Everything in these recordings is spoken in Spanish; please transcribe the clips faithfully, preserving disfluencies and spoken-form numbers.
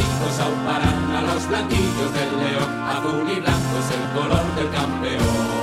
equipos auparán a los blanquillos del León. Azul y blanco es el color del campeón.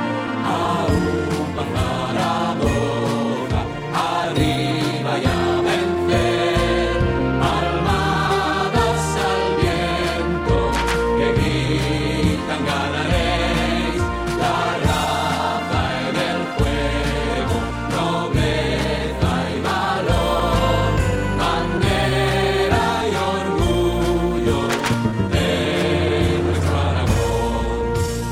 Aupa Zaragoza, arriba y a vencer. Palmadas al viento que gritan ganaréis. La raza en el juego, nobleza y valor, bandera y orgullo de nuestro Aragón.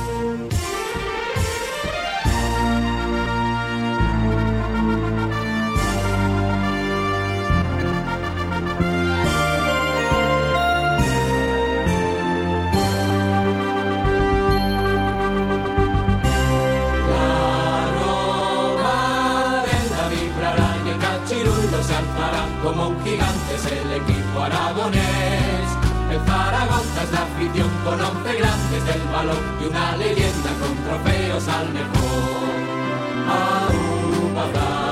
La roba del David vibrará y el cachirullo se alzará como un gigante, es el equipo aragonés. El Zaragoza es la afición con once grandes del balón y una leyenda con trofeos al mejor. Aupa